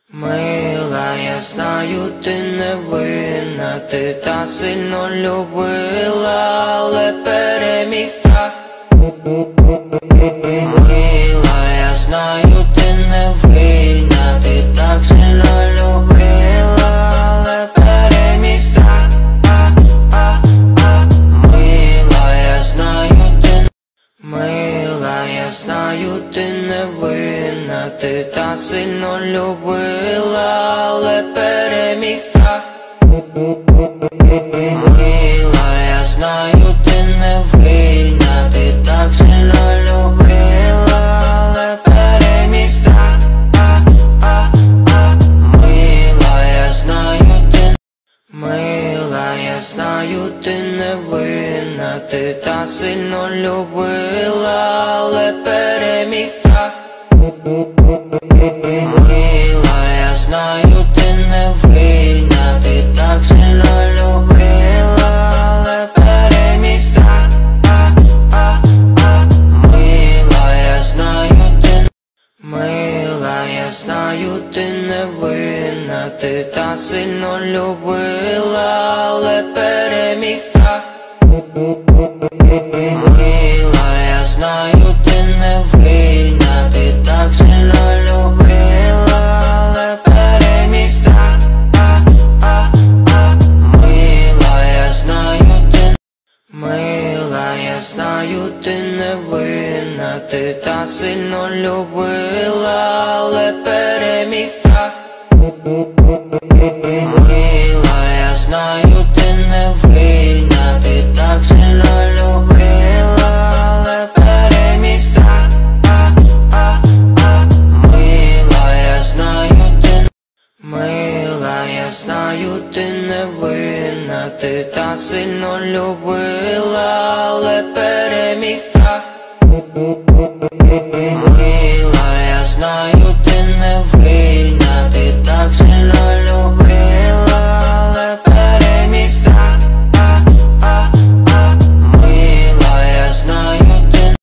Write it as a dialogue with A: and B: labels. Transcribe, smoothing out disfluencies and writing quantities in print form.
A: Мила, я знаю, ти не винна, ти так сильно любила, але переміг страх. Мила, я знаю, ти не винна, ти так сильно любила, але переміг страх. Мила, я знаю, Мила, я знаю, ти не винна, ти так сильно любила, але переміг страх. Мила, я знаю, ти не винна, ти так сильно любила, але переміг страх. Мила, я знаю, Мила, я знаю, ти не винна, ти так сильно любила, але переміг страх. Мила, я знаю, ти не винна, ти так сильно любила, але переміг страх. Мила, я знаю, Мила, я знаю, ти не винна, ти так сильно любила, але переміг страх. Мила, я знаю, ти не винна, ти так сильно любила, але переміг страх. Мила, я знаю, Мила, я знаю, ти не винна, ти так сильно любила, але переміг страх. Мила, я знаю, ти не винна, ти так сильно любила, але переміг страх. Мила, я знаю, Мила, я знаю, ти не винна, ти так сильно любила, але переміг страх.